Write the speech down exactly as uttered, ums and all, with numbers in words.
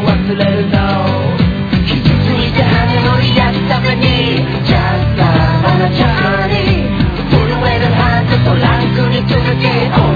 忘れるの傷ついた羽を癒すために Just love on a journey 震えるハートとランクに続け